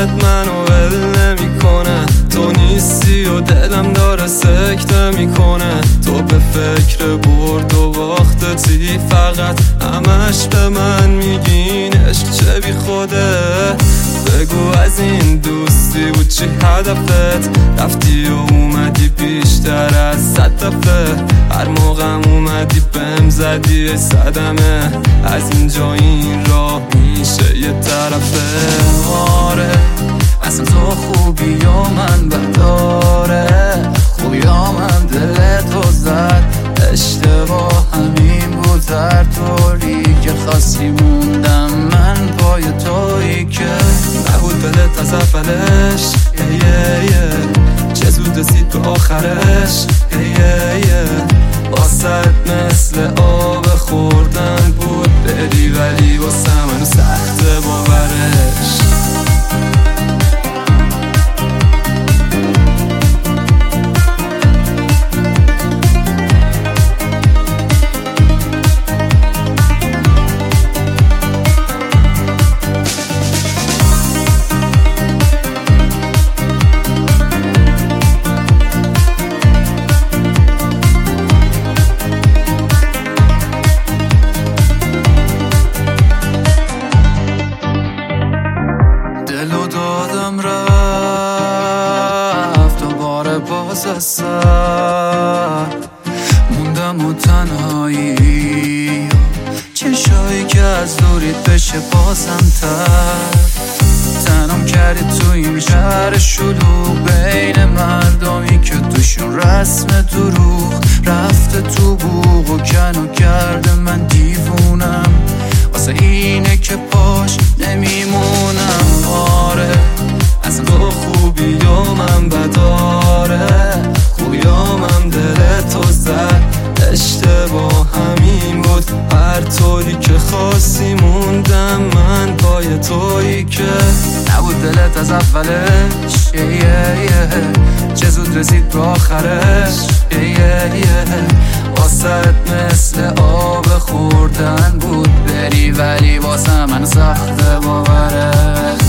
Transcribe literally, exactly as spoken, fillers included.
خودت منو ول نمیکنه، تو نیستی و دلم داره سکته میکنه. تو به فکر برد و باختتی، فقط همش به من میگین عشق چه بی خوده. بگو از این دوستی بود چی هدفت؟ رفتی و اومدی بیشتر از صد دفعه، هر موقعم اومدی بهم زدی صدمه. از اینجا این راه میشه یه طرفه. آره اصلا تو خوبی یا من بداره، خوبی یا من دل تو زد، اشتباه همین بود. هر طوری که خواستی موندم من پای تویی که نبود دلت از اولش. یه یه یه چه زود رسید به آخرش. یه یه یه واسط مثل آب خوردن بود بری، ولی واسه منو سخته باورش. دلو دادم رفت دوباره باز از سر، موندم و تنهایی، چشایی که از دوریت بشه بازم تر. تنم کردی تو این شهر شلوغ، بین مردمی که توشون رسم دروغ رفته تو بوق و کنو کرده. من دیوونم واسه اینه که پاش نمیمونم. آره اصلا تو خوبی یا من بداره، خوبی یا من دل تو زد، اشتباه همین بود. هر طوری که خواستی موندم من پای تویی که نبود دلت از اولش. یه یه یه چه زود رسید به آخرش. یه یه یه واسط مثل آب خوردن بود بری، ولی واسه من سخته باورش.